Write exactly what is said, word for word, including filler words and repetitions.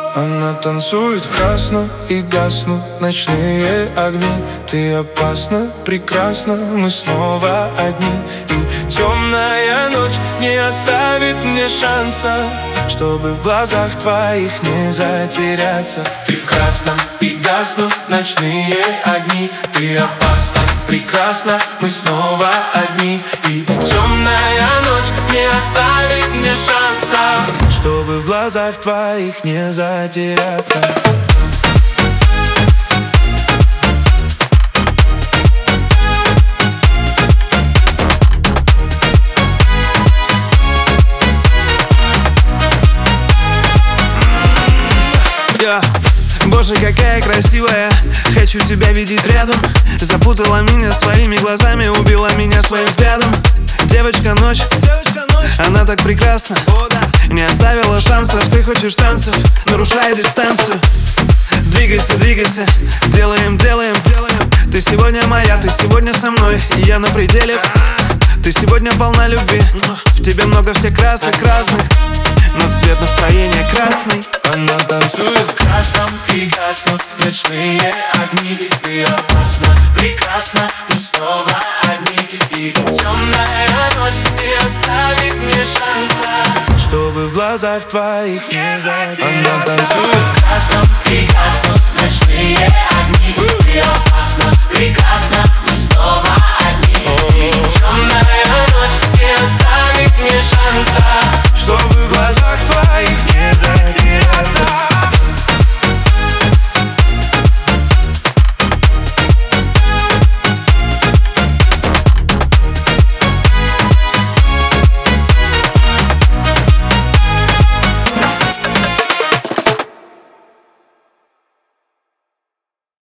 Она танцует в красном и гаснут ночные огни. Ты опасна, прекрасна, мы снова одни. И темная ночь не оставит мне шанса, чтобы в глазах твоих не затеряться. Ты в красном и гаснут ночные огни. Ты опасна, прекрасна, мы снова одни. И темная ночь не оставит мне шанса, чтобы в глазах твоих не затеряться. Yeah. Боже, какая красивая, хочу тебя видеть рядом. Запутала меня своими глазами, убила меня своим взглядом. Девочка ночь, девочка ночь, она так прекрасна. О, да. Не оставила шансов, ты хочешь танцев, нарушай дистанцию. Двигайся, двигайся, делаем, делаем, делаем. Ты сегодня моя, ты сегодня со мной, и я на пределе. Ты сегодня полна любви, в тебе много всех красок разных, но цвет настроения красный. Она танцует в красном и гаснут ночные огни. Ты опасна, прекрасна, мы снова одни. И темная ночь не оставит мне шанса, чтобы в глазах твоих не затеряться. Она танцует в красном и гаснут ночные огни. Ты опасна, прекрасна, мы снова одни. И темная ночь не оставит мне шанса, чтобы в глазах